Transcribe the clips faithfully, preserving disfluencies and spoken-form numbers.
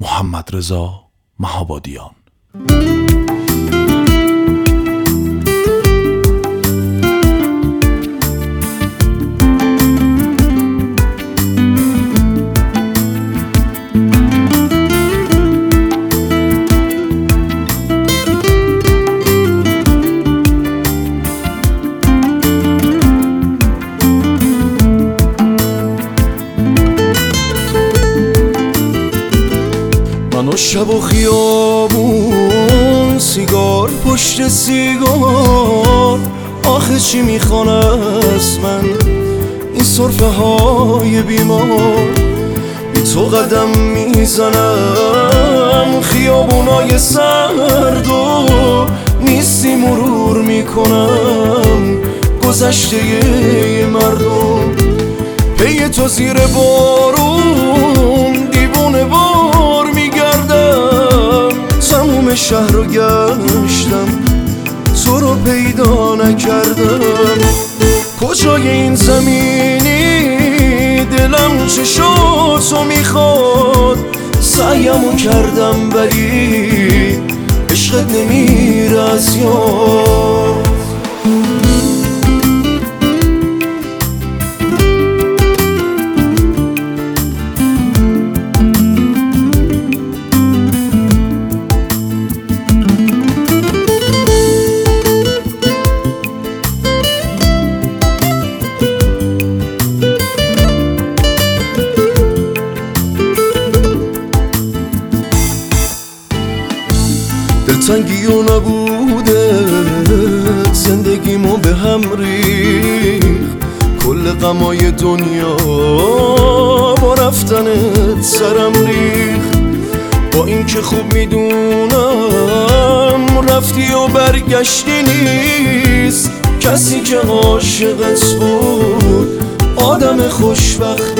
محمدرضا مهابادیان. من و شب و خیابون، سیگار پشت سیگار، آخه چی میخوان از من این صرفه های بیمار؟ بی تو قدم میزنم خیابونای سرد و نیستی مرور میکنم گذشته مردم. پی تو زیر بارون دیوونه وار میگردم، تموم شهر رو گشتم تو رو پیدا نکردم. کجای این زمینی دلم چشاتو میخواد، سعیمو کردم ولی عشقت نمیره از یاد. دلتنگی و نبوده زندگیمو به هم ریخت، کل غمای دنیا با رفتنت سرم ریخت. با اینکه خوب میدونم رفتی و برگشتی نیست، کسی که عاشقت بود آدم خوشبختی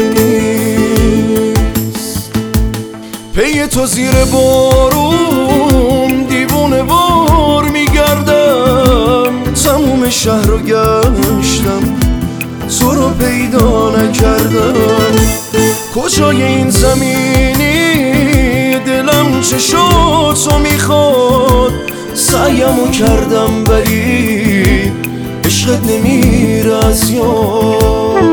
نیست. پی تو زیر بارون دیوونه وار میگردم، تموم شهر رو گشتم تو رو پیدا نکردم. کجای این زمینی دلم چشاتو میخواد، سعیمو کردم ولی عشقت نمیره از یاد.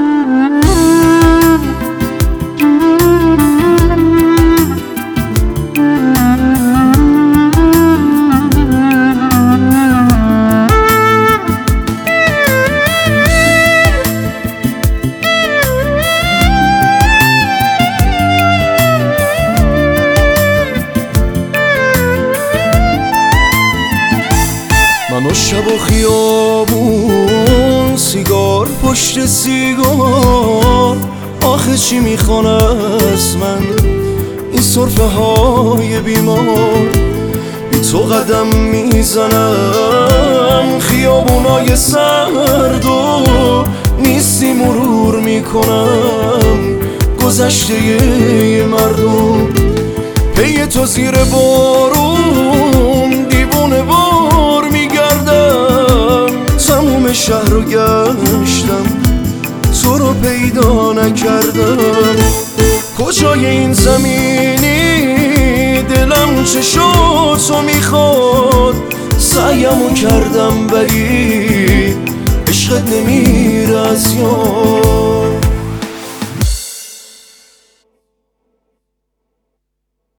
من و شب و خیابون، سیگار پشت سیگار، آخه چی میخوان از من این صرفه های بیمار؟ بی تو قدم میزنم خیابونای سرد و نیستی مرور میکنم گذشته مردم. پی تو زیر بارون دیوونه وار میگردم، تموم شهر رو گشتم تو رو پیدا نکردم. کجای این زمینی دلم چشاتو میخواد، سعیمو کردم ولی عشقت نمیره از یاد.